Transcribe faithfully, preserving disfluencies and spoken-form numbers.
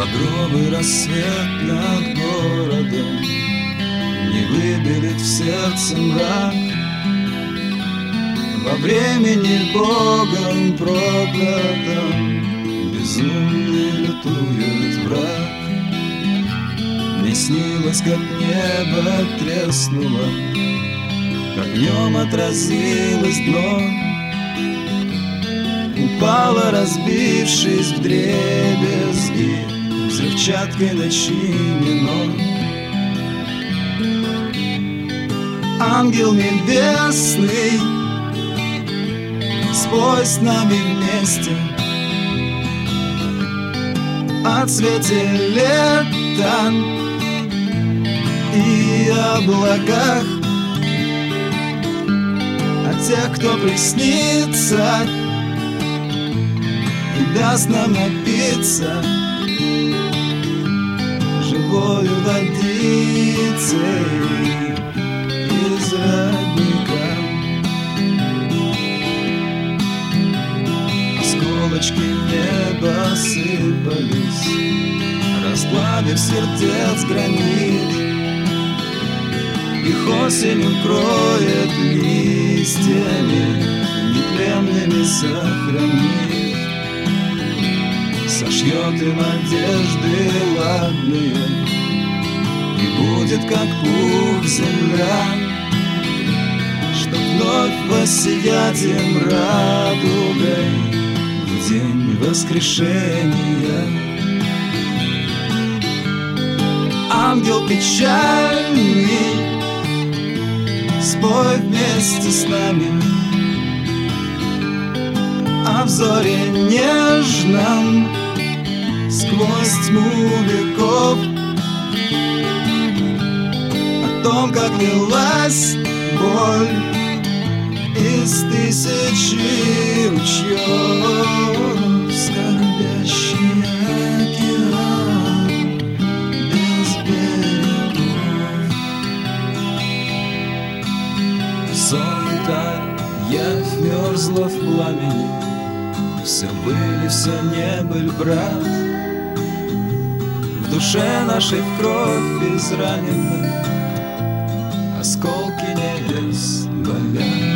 Багровый рассвет над городом не выбелит в сердце мрак. Во времени Богом проклятом безумный лютует враг. Мне снилось, как небо треснуло, как в нем отразилось дно, упало, разбившись вдребезги, взрывчаткой начинено. Ангел небесный, спой с нами вместе о цвете лета и облаках, о тех, кто приснится и даст нам напиться живою водицей из родника. Осколочки неба сыпались, расплавив сердец гранит. Их осень укроет листьями, нетленными сохранит. Сошьет им одежды ладные, и будет как пух земля, чтоб вновь воссиять им радугой в день воскрешения. Ангел печальный, спой вместе с нами о взоре нежном сквозь тьму веков, о том, как лилась боль из тысячи ручьев, скорбящий океан без берегов. Сон таял, явь мерзла в пламени, все были, все не были, брат. В душе нашей в кровь изранены, осколки небес болят.